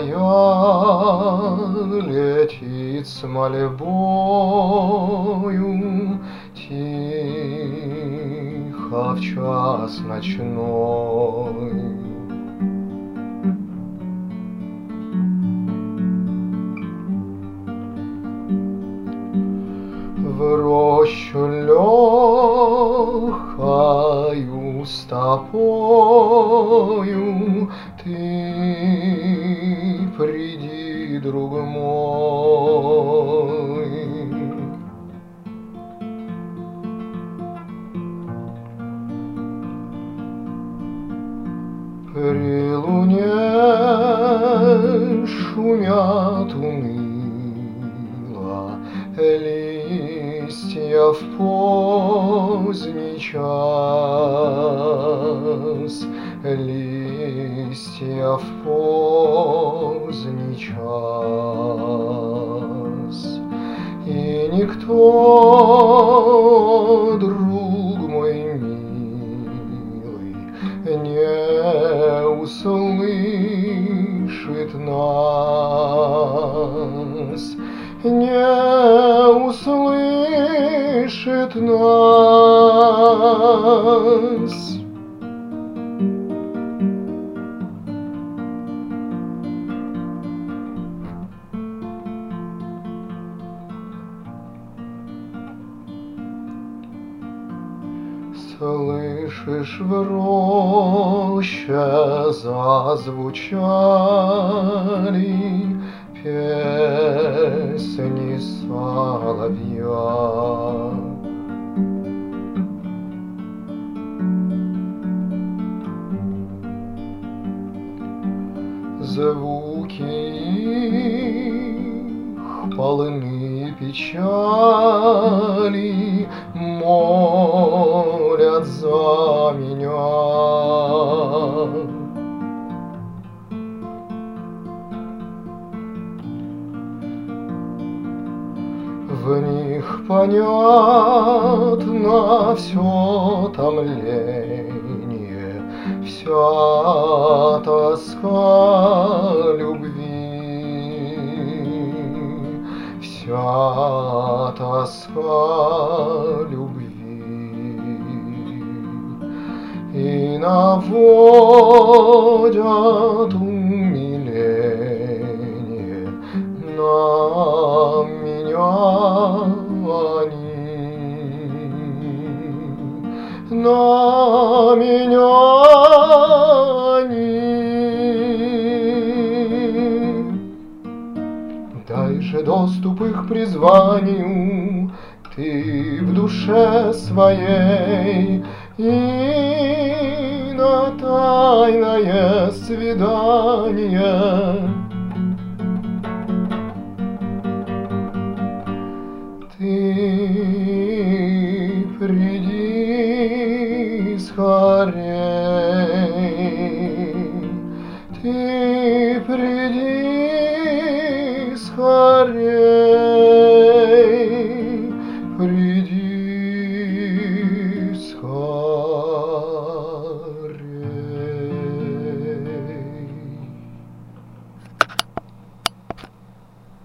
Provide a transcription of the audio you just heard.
моя летит с мольбою тихо в час ночной. В рощу легкою стопою ты приди, друг мой. При луне шумят уныло листья в поздний час, листья в поздний час. И никто, друг мой милый, не услышит нас, не услышит нас. Слышишь, в роще зазвучали песни соловья. Звуки их полны печали, молят за меня. В них понятно все томление, вся тоска любви, вся тоска любви. И наводят умиление на меня они, на меня они. Дай же доступ их призванию ты в душе своей, и на тайное свидание